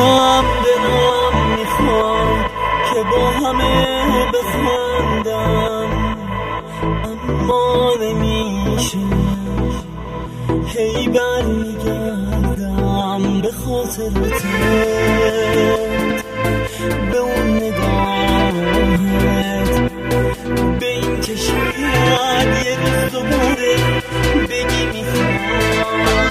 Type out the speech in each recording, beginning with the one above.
هم دلم میخواد که با همه بخندم، اما نمیشه هی برمیگردم به خاطرت، به اون نگاهت، به این که شاید یه روز دوباره بگی میخوام.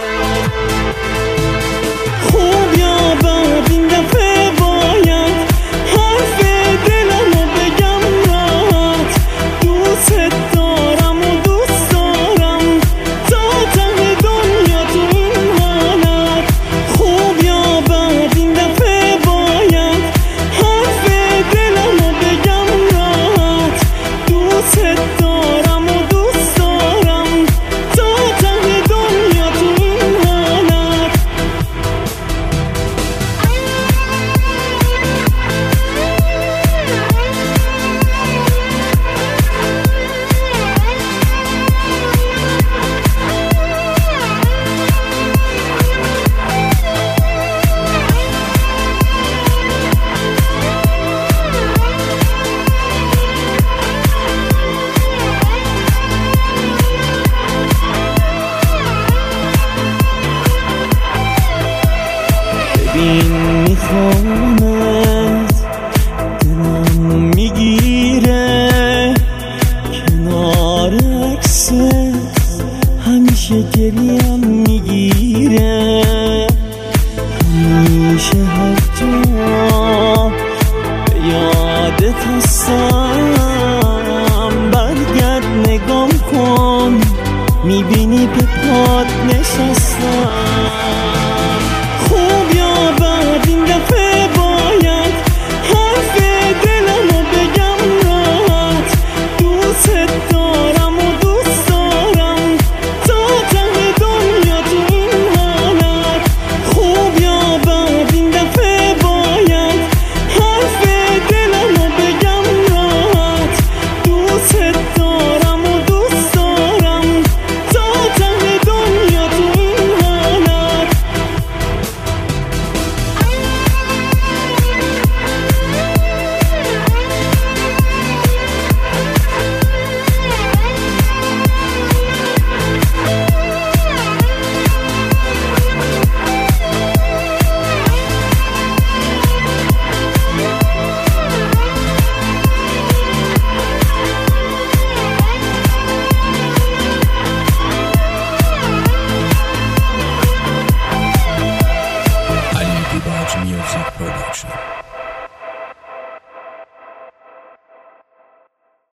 خوب یا بد این دفعه باید حرف دلمو بگم راحت، دوست دارم و دوست دارم تا ته دنیا تو این حالت. خوب یا بد این دفعه باید حرف دلمو بگم راحت، دوست دارم و دوست دارم تا ته دنیا تو این حالت. ببین میخوامت، دلم میگیره کنار عکست، همیشه گریم میگیره، همیشه هر جا به یادت هستم. برگرد نگام کن، میبینی به پات نشستم. خوب یا بد این دفعه باید حرف دلمو بگم راحت، دوست دارم و دوست دارم تا ته دنیا تو این حالت. خوب یا بد این دفعه باید حرف دلمو بگم راحت، دوست دارم و دوست دارم تا ته دنیا تو این حالت. Ali Dibaj Music Production.